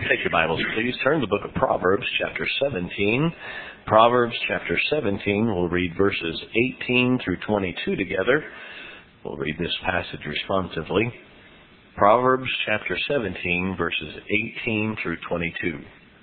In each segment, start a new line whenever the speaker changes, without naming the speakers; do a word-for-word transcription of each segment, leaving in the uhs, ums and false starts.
Take your Bibles, please. Turn to the book of Proverbs, chapter seventeen. Proverbs, chapter seventeen. We'll read verses eighteen through twenty-two together. We'll read this passage responsively. Proverbs, chapter seventeen, verses eighteen through twenty-two.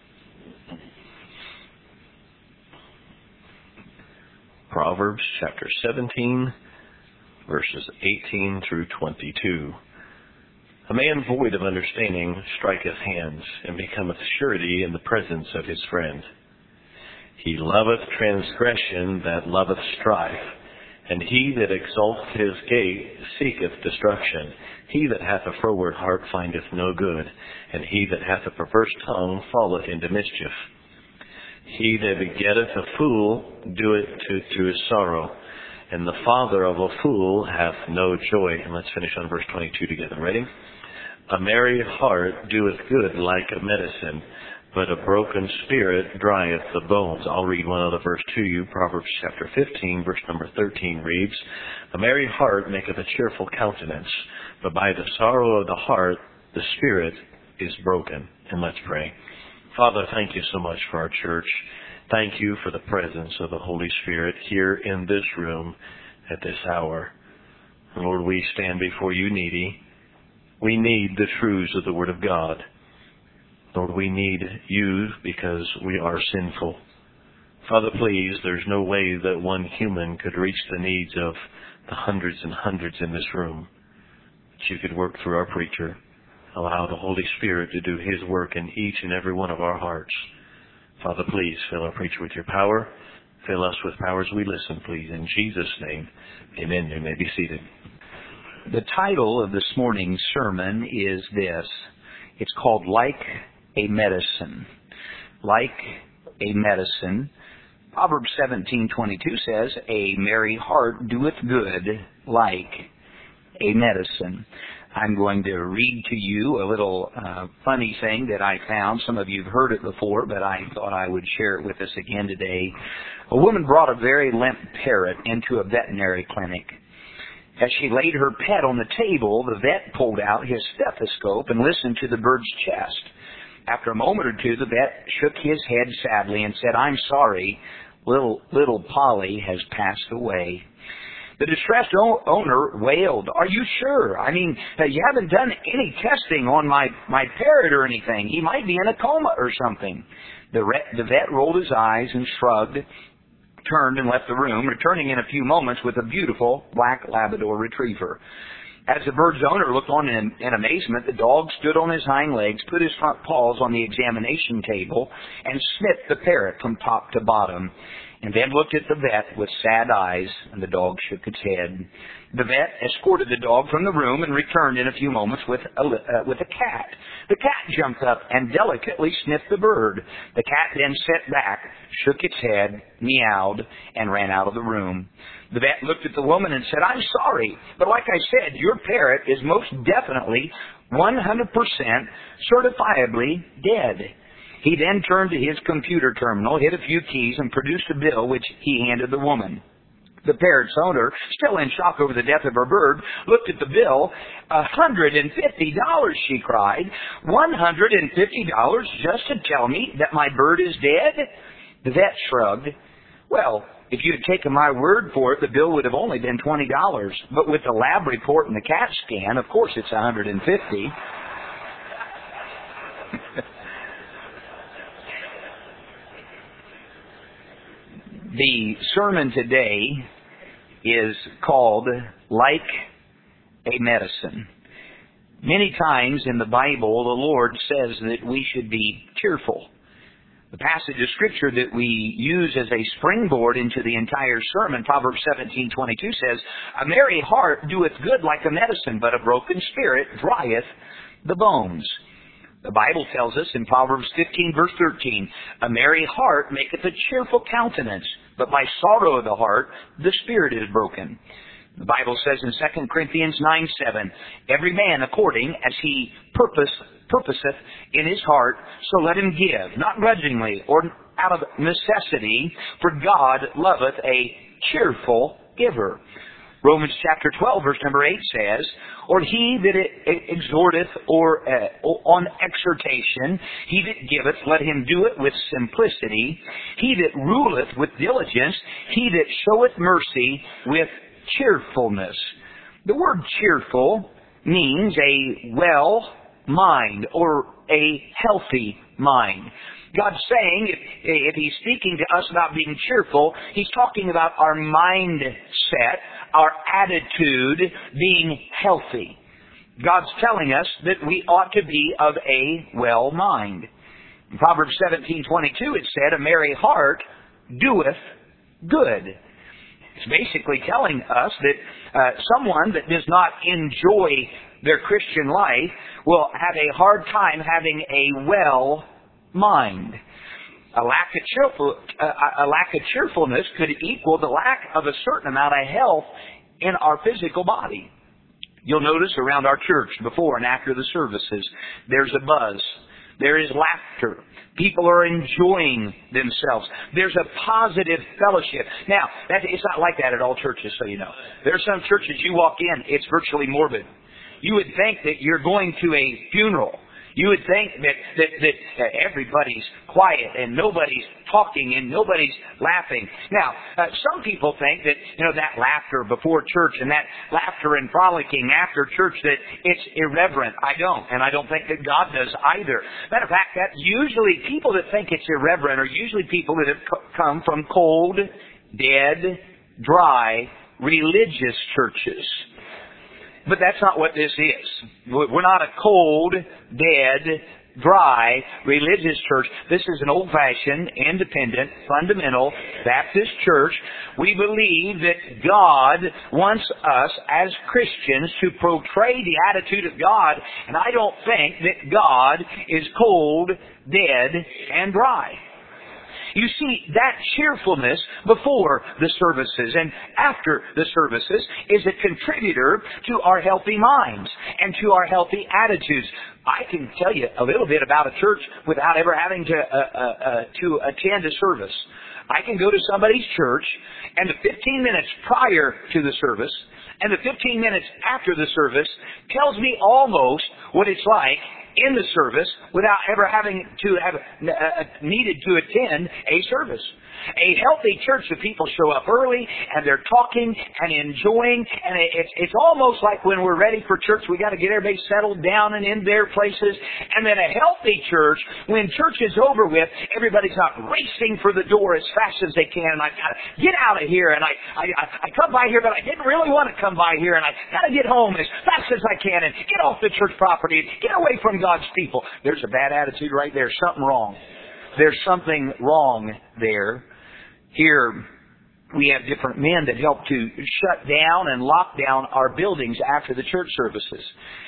Proverbs, chapter seventeen, verses eighteen through twenty-two. A man void of understanding striketh hands, and becometh surety in the presence of his friend. He loveth transgression that loveth strife, and he that exalteth his gate seeketh destruction. He that hath a froward heart findeth no good, and he that hath a perverse tongue falleth into mischief. He that begetteth a fool doeth to, to his sorrow, and the father of a fool hath no joy. And let's finish on verse twenty-two together. Ready? A merry heart doeth good like a medicine, but a broken spirit drieth the bones. I'll read one other verse to you. Proverbs chapter fifteen, verse number thirteen reads, A merry heart maketh a cheerful countenance, but by the sorrow of the heart the spirit is broken. And let's pray. Father, thank you so much for our church. Thank you for the presence of the Holy Spirit here in this room at this hour. Lord, we stand before you needy. We need the truths of the Word of God. Lord, we need you because we are sinful. Father, please, there's no way that one human could reach the needs of the hundreds and hundreds in this room. But you could work through our preacher. Allow the Holy Spirit to do His work in each and every one of our hearts. Father, please fill our preacher with your power. Fill us with power as we listen, please. In Jesus' name, amen. You may be seated.
The title of this morning's sermon is this. It's called Like a Medicine. Like a Medicine. Proverbs seventeen twenty-two says, A merry heart doeth good like a medicine. I'm going to read to you a little uh, funny thing that I found. Some of you have heard it before, but I thought I would share it with us again today. A woman brought a very limp parrot into a veterinary clinic. As she laid her pet on the table, the vet pulled out his stethoscope and listened to the bird's chest. After a moment or two, the vet shook his head sadly and said, I'm sorry, little, little Polly has passed away. The distressed o- owner wailed, Are you sure? I mean, uh, you haven't done any testing on my, my parrot or anything. He might be in a coma or something. The, re- the vet rolled his eyes and shrugged, turned and left the room, returning in a few moments with a beautiful black Labrador retriever. As the bird's owner looked on in, in amazement, the dog stood on his hind legs, put his front paws on the examination table, and sniffed the parrot from top to bottom, and then looked at the vet with sad eyes, and the dog shook its head. The vet escorted the dog from the room and returned in a few moments with a, uh, with a cat. The cat jumped up and delicately sniffed the bird. The cat then sat back, shook its head, meowed, and ran out of the room. The vet looked at the woman and said, I'm sorry, but like I said, your parrot is most definitely one hundred percent certifiably dead. He then turned to his computer terminal, hit a few keys, and produced a bill which he handed the woman. The parrot's owner, still in shock over the death of her bird, looked at the bill. one hundred fifty dollars, she cried. one hundred fifty dollars just to tell me that my bird is dead? The vet shrugged. Well, if you had taken my word for it, the bill would have only been twenty dollars. But with the lab report and the CAT scan, of course it's one hundred fifty dollars. The sermon today is called Like a Medicine. Many times in the Bible, the Lord says that we should be cheerful. The passage of Scripture that we use as a springboard into the entire sermon, Proverbs seventeen twenty-two says, A merry heart doeth good like a medicine, but a broken spirit drieth the bones. The Bible tells us in Proverbs fifteen, verse thirteen, A merry heart maketh a cheerful countenance, but by sorrow of the heart the spirit is broken. The Bible says in Second Corinthians nine seven, Every man according as he purpose, purposeth in his heart, so let him give, not grudgingly or out of necessity, for God loveth a cheerful giver. Romans chapter twelve, verse number eight says, or he that exhorteth or uh, on exhortation, he that giveth, let him do it with simplicity. He that ruleth with diligence, he that showeth mercy with cheerfulness. The word cheerful means a well mind or a healthy mind. God's saying, if, if He's speaking to us about being cheerful, He's talking about our mindset, our attitude being healthy. God's telling us that we ought to be of a well mind. In Proverbs seventeen twenty-two it said, a merry heart doeth good. It's basically telling us that uh, someone that does not enjoy their Christian life will have a hard time having a well mind. A lack of cheerful, uh, a lack of cheerfulness could equal the lack of a certain amount of health in our physical body. You'll notice around our church before and after the services, there's a buzz. There is laughter. People are enjoying themselves. There's a positive fellowship. Now, that, it's not like that at all churches, so you know. There are some churches you walk in, it's virtually morbid. You would think that you're going to a funeral. You would think that, that, that everybody's quiet and nobody's talking and nobody's laughing. Now, uh, some people think that, you know, that laughter before church and that laughter and frolicking after church, that it's irreverent. I don't. And I don't think that God does either. Matter of fact, that usually people that think it's irreverent are usually people that have co- come from cold, dead, dry, religious churches. But that's not what this is. We're not a cold, dead, dry, religious church. This is an old-fashioned, independent, fundamental Baptist church. We believe that God wants us as Christians to portray the attitude of God, and I don't think that God is cold, dead, and dry. You see, that cheerfulness before the services and after the services is a contributor to our healthy minds and to our healthy attitudes. I can tell you a little bit about a church without ever having to uh, uh, uh, to attend a service. I can go to somebody's church, and the fifteen minutes prior to the service and the fifteen minutes after the service tells me almost what it's like in the service without ever having to have uh, needed to attend a service. A healthy church, the people show up early and they're talking and enjoying, and it's it's almost like when we're ready for church, we got to get everybody settled down and in their places. And then a healthy church, when church is over with, everybody's not racing for the door as fast as they can. And I got to get out of here, and I, I I come by here, but I didn't really want to come by here, and I got to get home as fast as I can and get off the church property and get away from God's people. There's a bad attitude right there. Something wrong. There's something wrong there. Here, we have different men that help to shut down and lock down our buildings after the church services.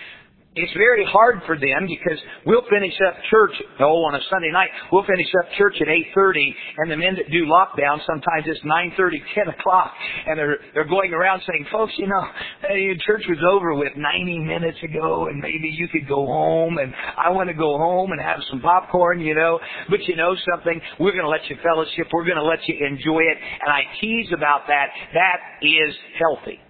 It's very hard for them because we'll finish up church, oh, on a Sunday night, we'll finish up church at eight thirty, and the men that do lockdown, sometimes it's nine thirty, ten o'clock, and they're they're going around saying, folks, you know, hey, church was over with ninety minutes ago, and maybe you could go home, and I want to go home and have some popcorn, you know, but you know something, we're going to let you fellowship, we're going to let you enjoy it, and I tease about that. That is healthy.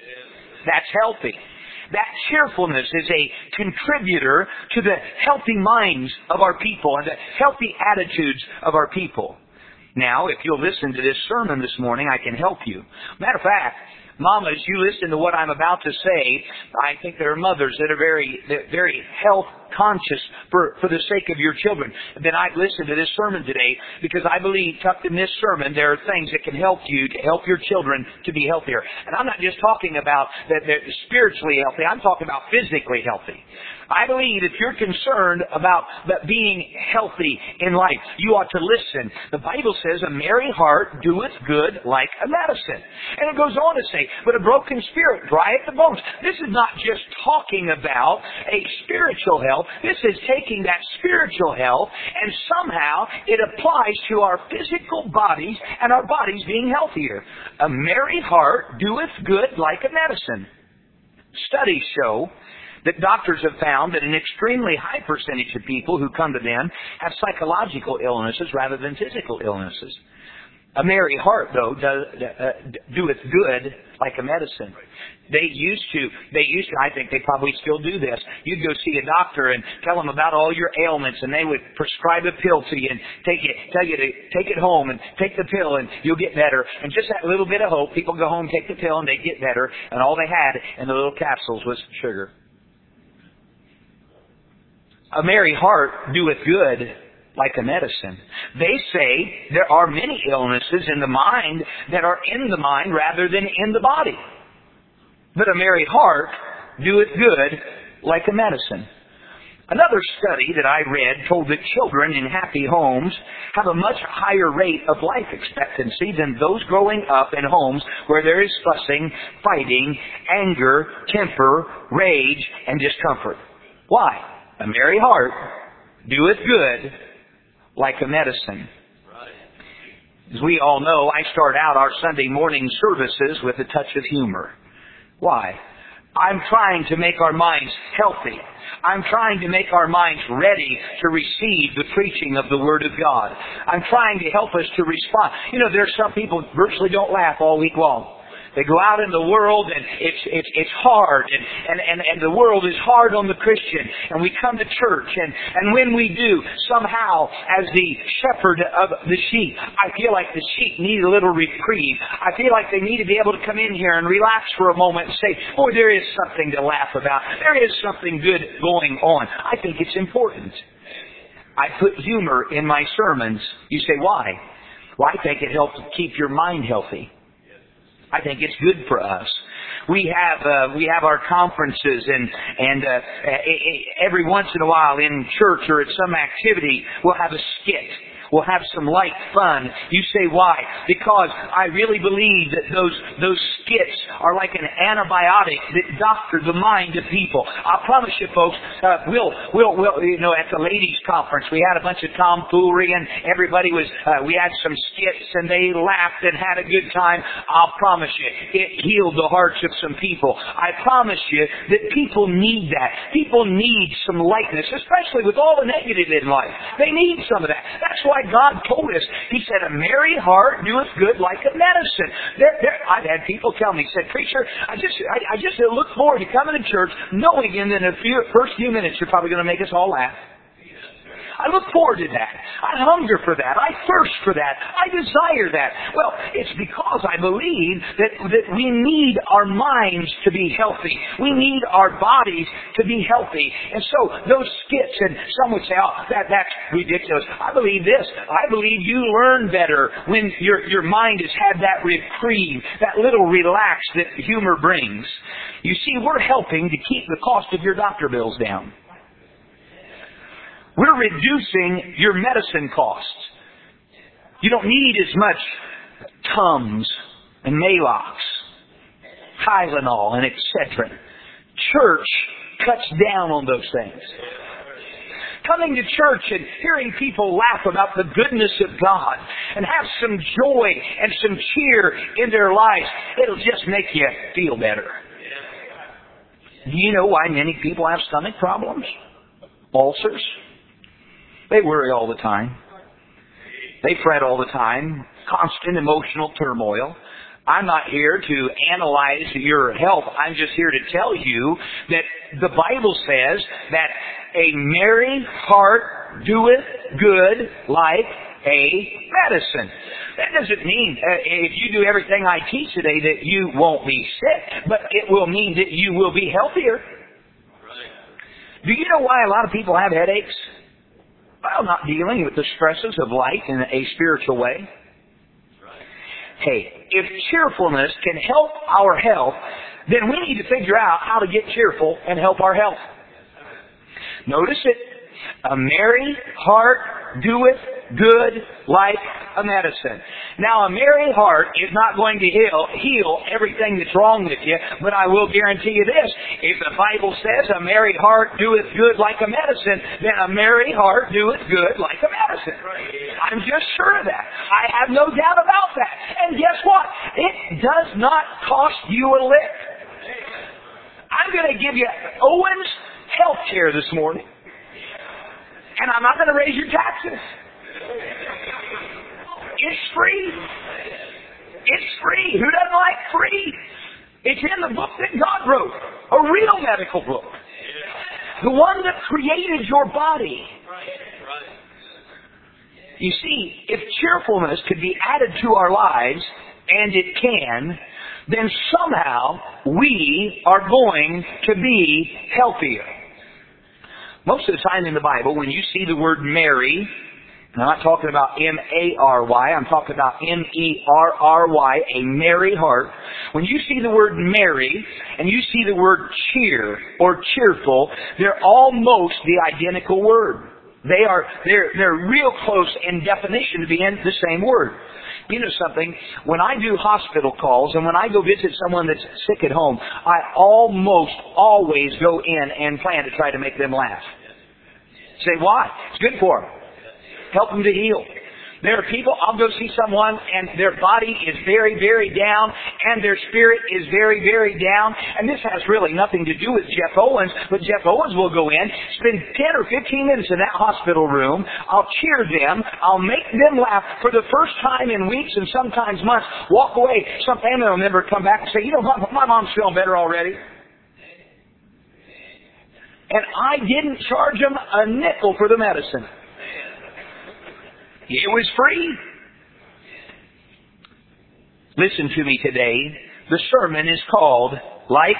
That's healthy. That cheerfulness is a contributor to the healthy minds of our people and the healthy attitudes of our people. Now, if you'll listen to this sermon this morning, I can help you. Matter of fact, mamas, you listen to what I'm about to say. I think there are mothers that are very, very health conscious for, for the sake of your children. Then I'd listen to this sermon today because I believe tucked in this sermon there are things that can help you to help your children to be healthier. And I'm not just talking about that they're spiritually healthy. I'm talking about physically healthy. I believe if you're concerned about being healthy in life, you ought to listen. The Bible says, a merry heart doeth good like a medicine. And it goes on to say, but a broken spirit drieth the bones. This is not just talking about a spiritual health. This is taking that spiritual health and somehow it applies to our physical bodies and our bodies being healthier. A merry heart doeth good like a medicine. Studies show that doctors have found that an extremely high percentage of people who come to them have psychological illnesses rather than physical illnesses. A merry heart, though, does, uh, doeth good like a medicine. They used to, they used to, I think they probably still do this. You'd go see a doctor and tell them about all your ailments, and they would prescribe a pill to you and take it, tell you to take it home and take the pill and you'll get better. And just that little bit of hope, people go home, take the pill, and they get better. And all they had in the little capsules was sugar. A merry heart doeth good like a medicine. They say there are many illnesses in the mind that are in the mind rather than in the body. But a merry heart doeth good like a medicine. Another study that I read told that children in happy homes have a much higher rate of life expectancy than those growing up in homes where there is fussing, fighting, anger, temper, rage, and discomfort. Why? A merry heart doeth good like a medicine. As we all know, I start out our Sunday morning services with a touch of humor. Why? I'm trying to make our minds healthy. I'm trying to make our minds ready to receive the preaching of the Word of God. I'm trying to help us to respond. You know, there's some people who virtually don't laugh all week long. They go out in the world and it's it's it's hard and, and, and, and the world is hard on the Christian, and we come to church and, and when we do, somehow as the shepherd of the sheep, I feel like the sheep need a little reprieve. I feel like they need to be able to come in here and relax for a moment and say, oh, there is something to laugh about. There is something good going on. I think it's important. I put humor in my sermons. You say, why? Well, I think it helps keep your mind healthy. I think it's good for us. We have uh, we have our conferences, and and uh, every once in a while in church or at some activity we'll have a skit. We'll have some light fun. You say, why? Because I really believe that those those skits are like an antibiotic that doctor the mind of people. I promise you, folks, uh, we'll, we'll, we'll, you know, at the ladies' conference, we had a bunch of tomfoolery, and everybody was, uh, we had some skits, and they laughed and had a good time. I'll promise you, it healed the hearts of some people. I promise you that people need that. People need some lightness, especially with all the negative in life. They need some of that. That's why God told us. He said, a merry heart doeth good like a medicine. There, there, I've had people tell me, said, preacher, I just I, I just look forward to coming to church knowing in the few, first few minutes you're probably going to make us all laugh. I look forward to that. I hunger for that. I thirst for that. I desire that. Well, it's because I believe that, that we need our minds to be healthy. We need our bodies to be healthy. And so those skits, and some would say, oh, that, that's ridiculous. I believe this. I believe you learn better when your, your mind has had that reprieve, that little relax that humor brings. You see, we're helping to keep the cost of your doctor bills down. We're reducing your medicine costs. You don't need as much Tums and Maalox, Tylenol, and et cetera. Church cuts down on those things. Coming to church and hearing people laugh about the goodness of God and have some joy and some cheer in their lives, it'll just make you feel better. Do you know why many people have stomach problems? Ulcers? They worry all the time. They fret all the time. Constant emotional turmoil. I'm not here to analyze your health. I'm just here to tell you that the Bible says that a merry heart doeth good like a medicine. That doesn't mean uh, if you do everything I teach today that you won't be sick, but it will mean that you will be healthier. Do you know why a lot of people have headaches? Well, not dealing with the stresses of life in a spiritual way. Hey, if cheerfulness can help our health, then we need to figure out how to get cheerful and help our health. Notice it. A merry heart doeth good like a medicine. Now, a merry heart is not going to heal, heal everything that's wrong with you, but I will guarantee you this. If the Bible says a merry heart doeth good like a medicine, then a merry heart doeth good like a medicine. I'm just sure of that. I have no doubt about that. And guess what? It does not cost you a lick. I'm going to give you Owens Health Care this morning. And I'm not going to raise your taxes. It's free. It's free. Who doesn't like free? It's in the book that God wrote. A real medical book. The one that created your body. You see, if cheerfulness could be added to our lives, and it can, then somehow we are going to be healthier. Most of the time in the Bible, when you see the word Mary, I'm not talking about M A R Y, I'm talking about M E R R Y, a merry heart. When you see the word Mary, and you see the word cheer, or cheerful, they're almost the identical word. They are, they're, they're real close in definition to being the same word. You know something? When I do hospital calls and when I go visit someone that's sick at home, I almost always go in and plan to try to make them laugh. Say, why? It's good for them. Help them to heal. There are people, I'll go see someone and their body is very, very down and their spirit is very, very down. And this has really nothing to do with Jeff Owens, but Jeff Owens will go in, spend ten or fifteen minutes in that hospital room. I'll cheer them. I'll make them laugh for the first time in weeks and sometimes months. Walk away. Some family will never come back and say, you know, my, my mom's feeling better already. And I didn't charge them a nickel for the medicine. It was free. Listen to me today. The sermon is called Like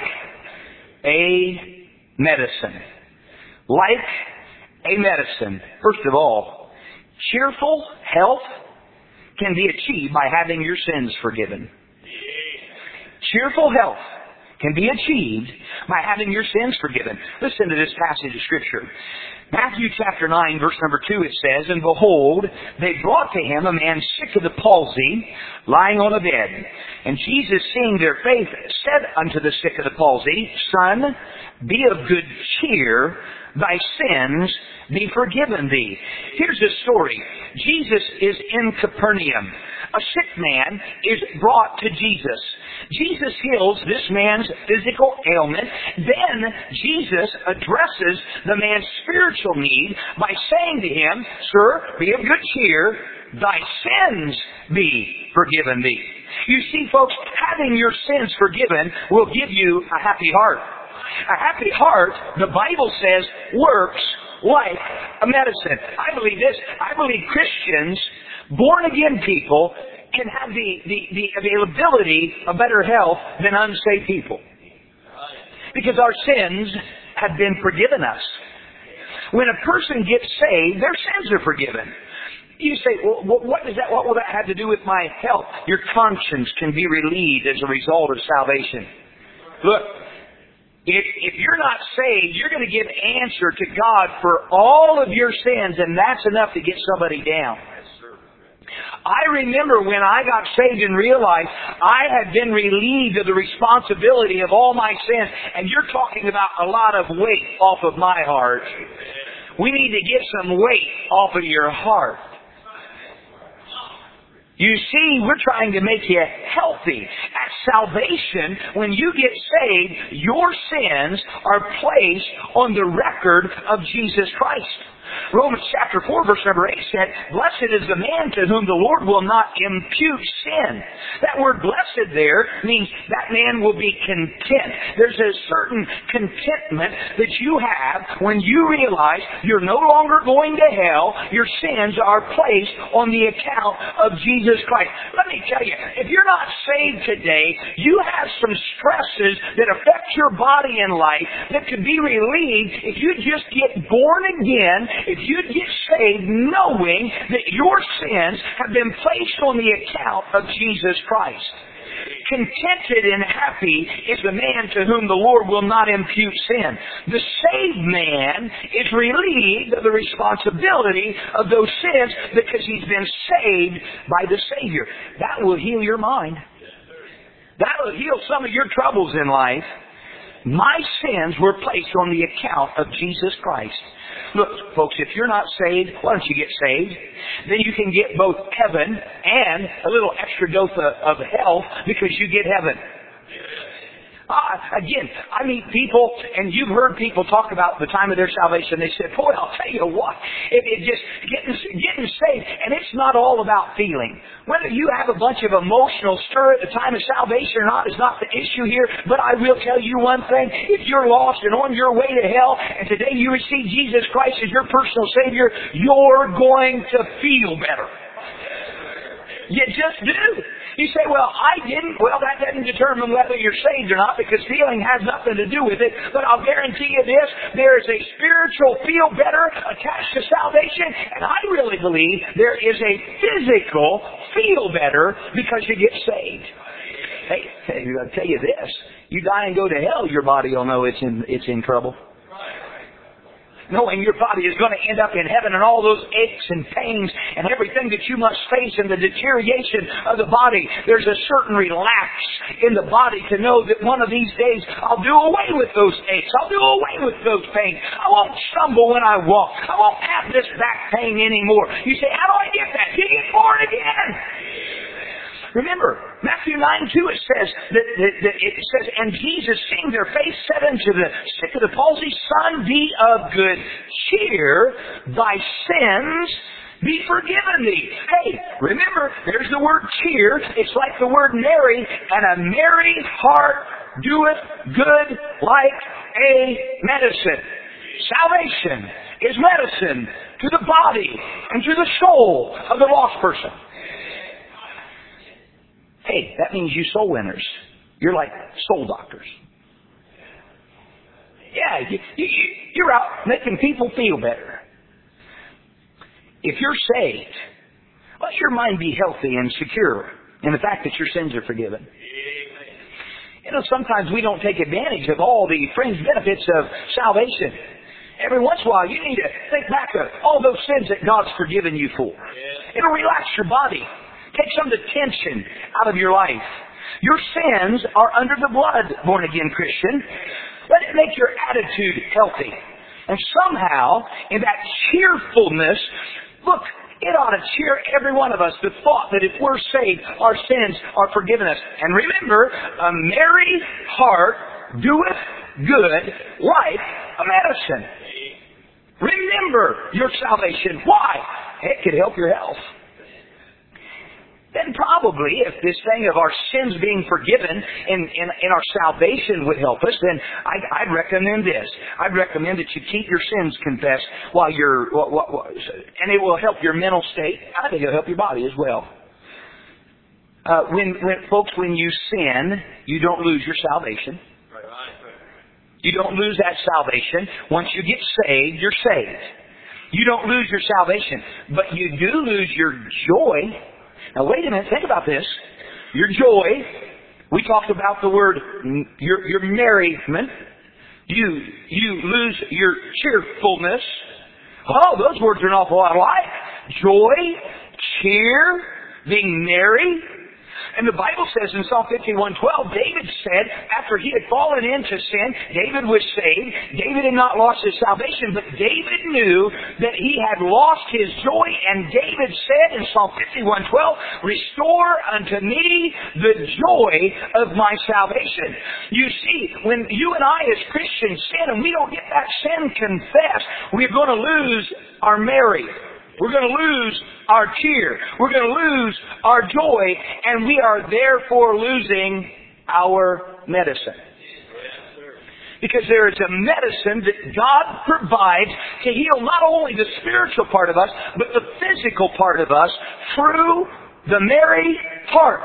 a Medicine. Like a medicine. First of all, cheerful health can be achieved by having your sins forgiven. Cheerful health can be achieved by having your sins forgiven. Listen to this passage of Scripture. Matthew chapter nine, verse number two, it says, And behold, they brought to him a man sick of the palsy, lying on a bed. And Jesus, seeing their faith, said unto the sick of the palsy, Son, be of good cheer, thy sins be forgiven thee. Here's the story. Jesus is in Capernaum. A sick man is brought to Jesus. Jesus heals this man's physical ailment. Then Jesus addresses the man's spiritual need by saying to him, Sir, be of good cheer, thy sins be forgiven thee. You see, folks, having your sins forgiven will give you a happy heart. A happy heart, the Bible says, works like a medicine. I believe this. I believe Christians, born-again people, can have the, the, the availability of better health than unsaved people. Because our sins have been forgiven us. When a person gets saved, their sins are forgiven. You say, well, what does that, what will that have to do with my health? Your conscience can be relieved as a result of salvation. Look, if, if you're not saved, you're going to give answer to God for all of your sins, and that's enough to get somebody down. I remember when I got saved and realized I had been relieved of the responsibility of all my sins, and you're talking about a lot of weight off of my heart. We need to get some weight off of your heart. You see, we're trying to make you healthy. At salvation, when you get saved, your sins are placed on the record of Jesus Christ. Romans chapter four, verse number eight said, Blessed is the man to whom the Lord will not impute sin. That word blessed there means that man will be content. There's a certain contentment that you have when you realize you're no longer going to hell. Your sins are placed on the account of Jesus Christ. Let me tell you, if you're not saved today, you have some stresses that affect your body and life that could be relieved if you just get born again, if you get saved knowing that your sins have been placed on the account of Jesus Christ. Contented and happy is the man to whom the Lord will not impute sin. The saved man is relieved of the responsibility of those sins because he's been saved by the Savior. That will heal your mind. That will heal some of your troubles in life. My sins were placed on the account of Jesus Christ. Look, folks, if you're not saved, why don't you get saved? Then you can get both heaven and a little extra dose of, of hell because you get heaven. Uh, again, I meet people, and you've heard people talk about the time of their salvation. They said, boy, I'll tell you what, it, it just getting, getting saved, and it's not all about feeling. Whether you have a bunch of emotional stir at the time of salvation or not is not the issue here, but I will tell you one thing. If you're lost and on your way to hell, and today you receive Jesus Christ as your personal Savior, you're going to feel better. You just do. You say, well, I didn't. Well, that doesn't determine whether you're saved or not, because feeling has nothing to do with it. But I'll guarantee you this, there is a spiritual feel better attached to salvation, and I really believe there is a physical feel better because you get saved. Hey, hey I'll tell you this, you die and go to hell, your body will know it's in, it's in trouble. Knowing your body is going to end up in heaven, and all those aches and pains and everything that you must face and the deterioration of the body, there's a certain relax in the body to know that one of these days I'll do away with those aches. I'll do away with those pains. I won't stumble when I walk. I won't have this back pain anymore. You say, how do I get that? You get born again. Remember, Matthew nine two, it says, that, that, that it says, and Jesus, seeing their face, said unto the sick of the palsy, Son, be of good cheer, thy sins be forgiven thee. Hey, remember, there's the word cheer. It's like the word merry, and a merry heart doeth good like a medicine. Salvation is medicine to the body and to the soul of the lost person. Hey, that means you soul winners. You're like soul doctors. Yeah, you, you, you're out making people feel better. If you're saved, let your mind be healthy and secure in the fact that your sins are forgiven. You know, sometimes we don't take advantage of all the fringe benefits of salvation. Every once in a while, you need to think back of all those sins that God's forgiven you for. It'll relax your body. Take some of the tension out of your life. Your sins are under the blood, born-again Christian. Let it make your attitude healthy. And somehow, in that cheerfulness, look, it ought to cheer every one of us, the thought that if we're saved, our sins are forgiven us. And remember, a merry heart doeth good like a medicine. Remember your salvation. Why? It could help your health. Then probably, if this thing of our sins being forgiven in, in, in our salvation would help us, then I'd, I'd recommend this. I'd recommend that you keep your sins confessed while you're, what, what, what, and it will help your mental state. I think it'll help your body as well. Uh, when, when, folks, when you sin, you don't lose your salvation. You don't lose that salvation. Once you get saved, you're saved. You don't lose your salvation, but you do lose your joy. Now wait a minute, think about this. Your joy, we talked about the word, your, your merriment. You, you lose your cheerfulness. Oh, those words are an awful lot alike. Joy, cheer, being merry. And the Bible says in Psalm fifty-one twelve, David said, after he had fallen into sin, David was saved. David had not lost his salvation, but David knew that he had lost his joy. And David said in Psalm fifty-one twelve, restore unto me the joy of my salvation. You see, when you and I as Christians sin and we don't get that sin confessed, we're going to lose our merry. We're going to lose our cheer. We're going to lose our joy, and we are therefore losing our medicine. Because there is a medicine that God provides to heal not only the spiritual part of us, but the physical part of us through the merry heart.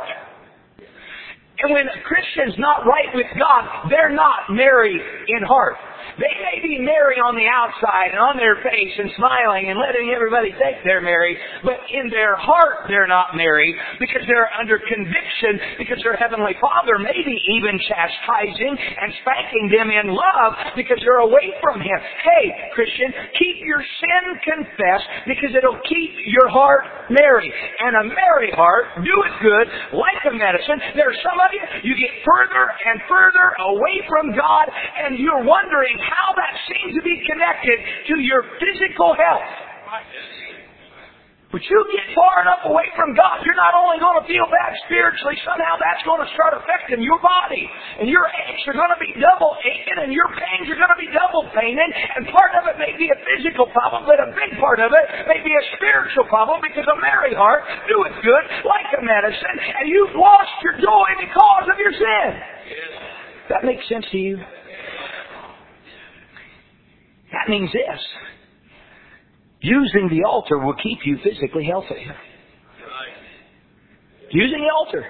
And when a Christian's not right with God, they're not merry in heart. They may be merry on the outside and on their face and smiling and letting everybody think they're merry, but in their heart they're not merry because they're under conviction because their Heavenly Father may be even chastising and spanking them in love because they're away from Him. Hey, Christian, keep your sin confessed because it'll keep your heart merry. And a merry heart doeth good like a medicine. There are some of you, you get further and further away from God and you're wondering how that. That seems to be connected to your physical health. But you get far enough away from God, you're not only going to feel bad spiritually, somehow that's going to start affecting your body. And your aches are going to be double aching, and your pains are going to be double paining. And part of it may be a physical problem, but a big part of it may be a spiritual problem, because a merry heart doeth good like a medicine, and you've lost your joy because of your sin. That makes sense to you? That means this. Using the altar will keep you physically healthy. Using the altar.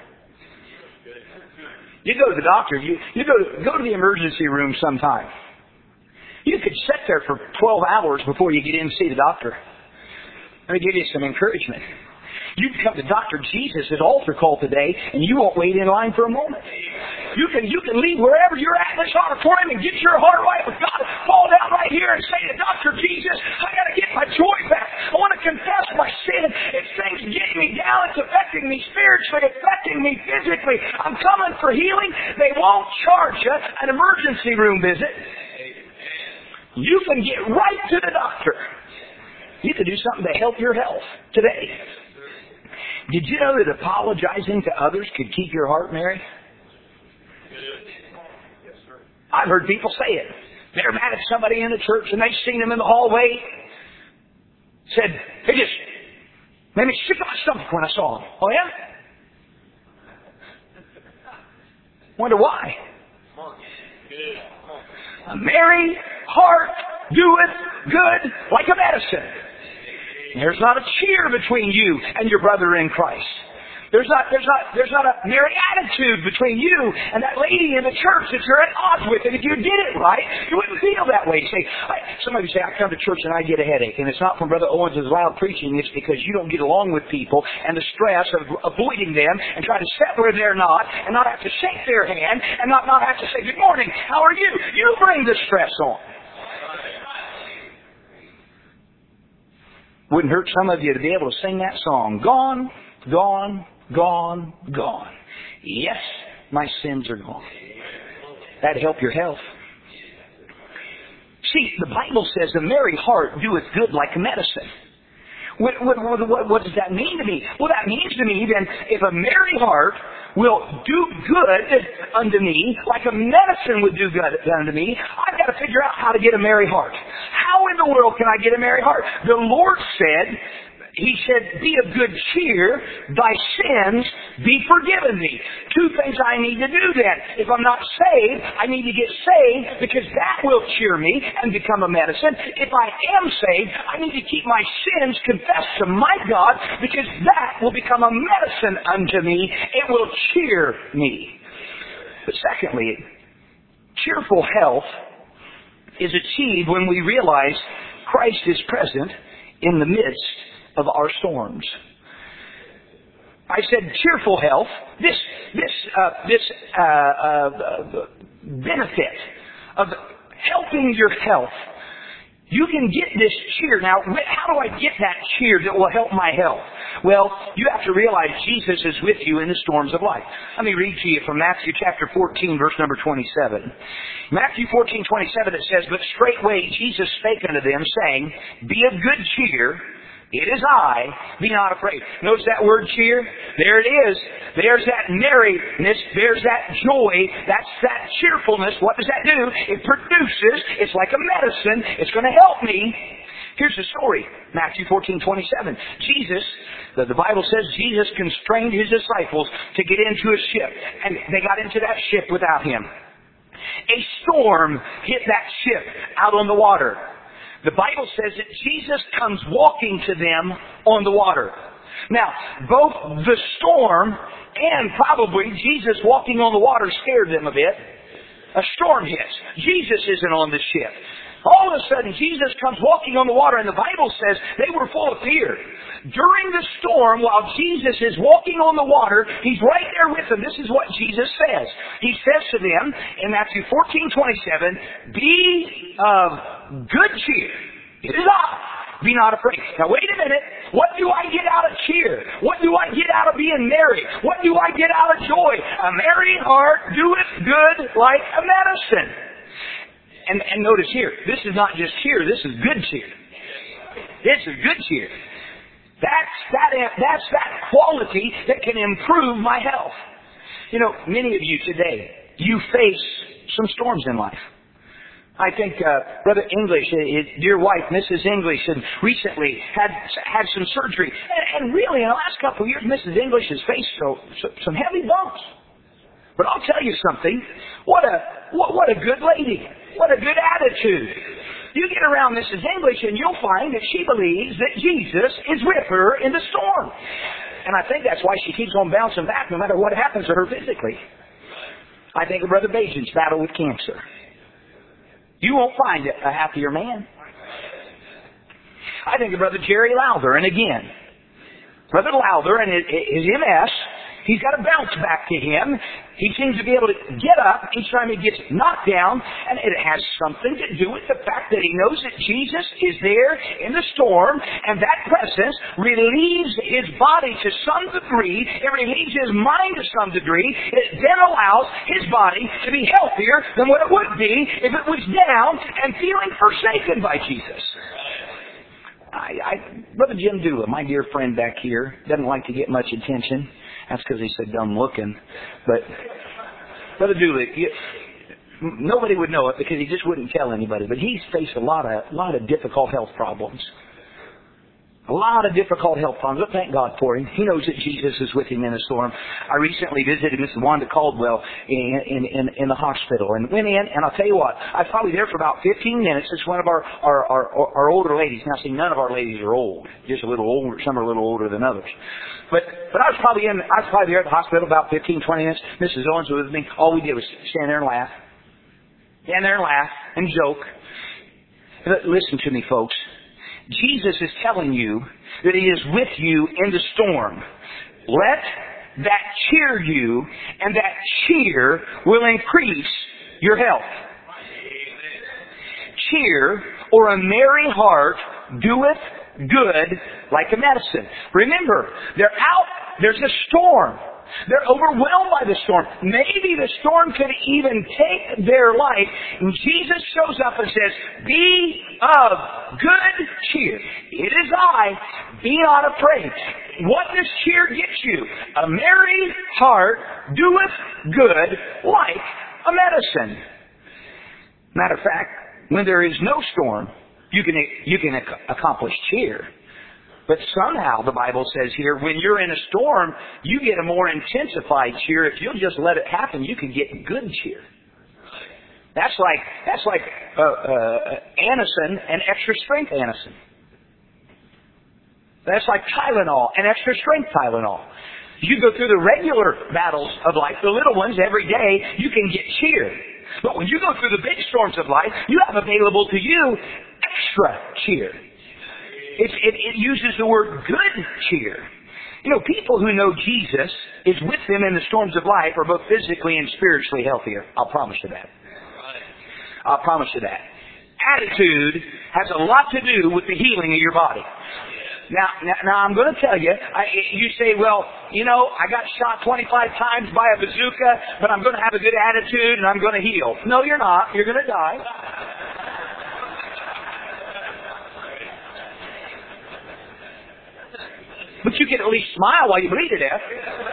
You go to the doctor, you, you go, to, go to the emergency room sometime. You could sit there for twelve hours before you get in to see the doctor. Let me give you some encouragement. You can come to Doctor Jesus' altar call today, and you won't wait in line for a moment. You can you can leave wherever you're at in this auditorium and get your heart right with God. Fall down right here and say to Doctor Jesus, I got to get my joy back. I want to confess my sin. It's things getting me down. It's affecting me spiritually, affecting me physically. I'm coming for healing. They won't charge you an emergency room visit. You can get right to the doctor. You can do something to help your health today. Did you know that apologizing to others could keep your heart merry? I've heard people say it. They're mad at somebody in the church and they've seen them in the hallway. Said, they just made me sick to my stomach when I saw them. Oh yeah? Wonder why? A merry heart doeth good like a medicine. There's not a cheer between you and your brother in Christ. There's not, there's not, there's not a merry attitude between you and that lady in the church that you're at odds with. And if you did it right, you wouldn't feel that way. You say, I, some of you say, I come to church and I get a headache. And it's not from Brother Owens' loud preaching. It's because you don't get along with people and the stress of avoiding them and try to sit where they're not and not have to shake their hand and not, not have to say, good morning, how are you? You bring the stress on. Wouldn't hurt some of you to be able to sing that song. Gone, gone, gone, gone. Yes, my sins are gone. That'd help your health. See, the Bible says a merry heart doeth good like a medicine. What, what, what, what does that mean to me? Well, that means to me then if a merry heart will do good unto me, like a medicine would do good unto me, I've got to figure out how to get a merry heart. How in the world can I get a merry heart? The Lord said, He said, be of good cheer, thy sins be forgiven thee. Two things I need to do then. If I'm not saved, I need to get saved because that will cheer me and become a medicine. If I am saved, I need to keep my sins confessed to my God because that will become a medicine unto me. It will cheer me. But secondly, cheerful health is achieved when we realize Christ is present in the midst of our storms. I said cheerful health. This this uh, this uh, uh, benefit of helping your health. You can get this cheer. Now, how do I get that cheer that will help my health? Well, you have to realize Jesus is with you in the storms of life. Let me read to you from Matthew chapter fourteen, verse number twenty-seven. Matthew fourteen, twenty-seven, it says, But straightway Jesus spake unto them, saying, Be of good cheer, it is I, be not afraid. Notice that word cheer? There it is. There's that merriness. There's that joy. That's that cheerfulness. What does that do? It produces. It's like a medicine. It's going to help me. Here's the story. Matthew fourteen, twenty-seven. Jesus, the, the Bible says Jesus constrained His disciples to get into a ship. And they got into that ship without Him. A storm hit that ship out on the water. The Bible says that Jesus comes walking to them on the water. Now, both the storm and probably Jesus walking on the water scared them a bit. A storm hits. Jesus isn't on the ship. All of a sudden, Jesus comes walking on the water, and the Bible says they were full of fear. During the storm, while Jesus is walking on the water, He's right there with them. This is what Jesus says. He says to them in Matthew fourteen, twenty-seven, Be of good cheer. It is I. Be not afraid. Now wait a minute. What do I get out of cheer? What do I get out of being merry? What do I get out of joy? A merry heart doeth good like a medicine. And, and notice here, this is not just cheer, this is good cheer. This is good cheer. That's that, that's that quality that can improve my health. You know, many of you today, you face some storms in life. I think uh, Brother English, his dear wife, Missus English, and recently had had some surgery. And, and really, in the last couple of years, Missus English has faced so, so, some heavy bumps. But I'll tell you something. What a what, what a good lady. What a good attitude. You get around Missus English and you'll find that she believes that Jesus is with her in the storm. And I think that's why she keeps on bouncing back no matter what happens to her physically. I think of Brother Bajan's battle with cancer. You won't find a happier man. I think of Brother Jerry Lowther, and again, Brother Lowther and his, his M S, he's got a bounce back to him. He seems to be able to get up each time he gets knocked down, and it has something to do with the fact that he knows that Jesus is there in the storm, and that presence relieves his body to some degree. It relieves his mind to some degree. It then allows his body to be healthier than what it would be if it was down and feeling forsaken by Jesus. I, I, Brother Jim Dula, my dear friend back here, doesn't like to get much attention. That's because he's so dumb looking. But Brother Dula, you, nobody would know it because he just wouldn't tell anybody. But he's faced a lot of, lot of difficult health problems. A lot of difficult health problems. But thank God for him. He knows that Jesus is with him in the storm. I recently visited Missus Wanda Caldwell in, in, in, in the hospital and went in, and I'll tell you what, I was probably there for about fifteen minutes. It's one of our, our, our, our older ladies. Now, see, none of our ladies are old. Just a little older. Some are a little older than others. But but I was probably in. I was probably there at the hospital about fifteen, twenty minutes. Missus Owens was with me. All we did was stand there and laugh. Stand there and laugh and joke. Listen to me, folks. Jesus is telling you that He is with you in the storm. Let that cheer you, and that cheer will increase your health. Cheer, or a merry heart, doeth good like a medicine. Remember, they're out, there's a storm. They're overwhelmed by the storm. Maybe the storm could even take their life. And Jesus shows up and says, be of good cheer. It is I. Be not afraid. What does cheer get you? A merry heart doeth good like a medicine. Matter of fact, when there is no storm, you can, you can accomplish cheer. But somehow, the Bible says here, when you're in a storm, you get a more intensified cheer. If you'll just let it happen, you can get good cheer. That's like that's like uh, uh, Anacin and extra strength Anacin. That's like Tylenol and extra strength Tylenol. You go through the regular battles of life, the little ones, every day, you can get cheer. But when you go through the big storms of life, you have available to you extra cheer. It, it, it uses the word good cheer. You know, people who know Jesus is with them in the storms of life are both physically and spiritually healthier. I'll promise you that. I'll promise you that. Attitude has a lot to do with the healing of your body. Now, now, now I'm going to tell you, I, you say, well, you know, I got shot twenty-five times by a bazooka, but I'm going to have a good attitude and I'm going to heal. No, you're not. You're going to die. But you can at least smile while you bleed to death.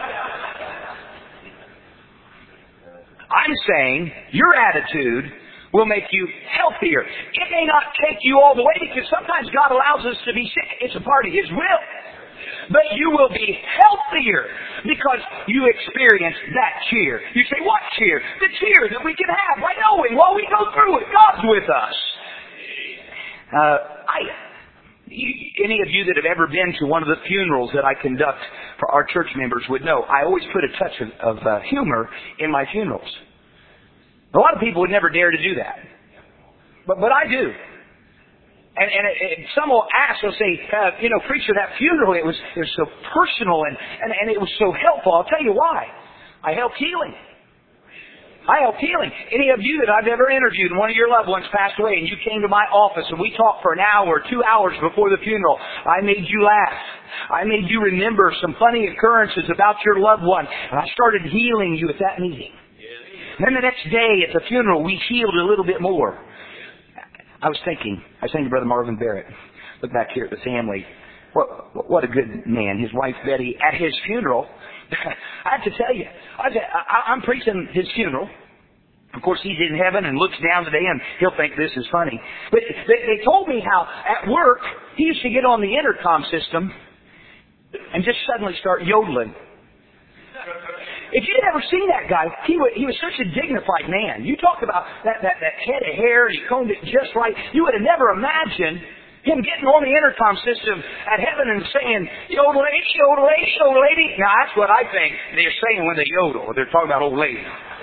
I'm saying your attitude will make you healthier. It may not take you all the way because sometimes God allows us to be sick. It's a part of His will. But you will be healthier because you experience that cheer. You say, what cheer? The cheer that we can have by knowing while we go through it, God's with us. Uh, I... Any of you that have ever been to one of the funerals that I conduct for our church members would know I always put a touch of, of uh, humor in my funerals. A lot of people would never dare to do that. But but I do. And, and it, it, some will ask, they'll say, uh, you know, preacher, that funeral, it was, it was so personal and, and, and it was so helpful. I'll tell you why. I helped healing. I help healing. Any of you that I've ever interviewed, and one of your loved ones passed away, and you came to my office, and we talked for an hour or two hours before the funeral, I made you laugh. I made you remember some funny occurrences about your loved one, and I started healing you at that meeting. And then the next day at the funeral, we healed a little bit more. I was thinking, I was thinking to Brother Marvin Barrett, look back here at the family. what, what a good man. His wife Betty at his funeral. I have to tell you, I, I, I'm preaching his funeral. Of course, he's in heaven and looks down today, and he'll think this is funny. But they, they told me how at work he used to get on the intercom system and just suddenly start yodeling. If you'd ever seen that guy, he was, he was such a dignified man. You talk about that, that, that head of hair, and he combed it just right. You would have never imagined him getting on the intercom system at heaven and saying, yodel lady, yodel lady, yodel lady. Now, that's what I think they're saying when they yodel. They're talking about old lady.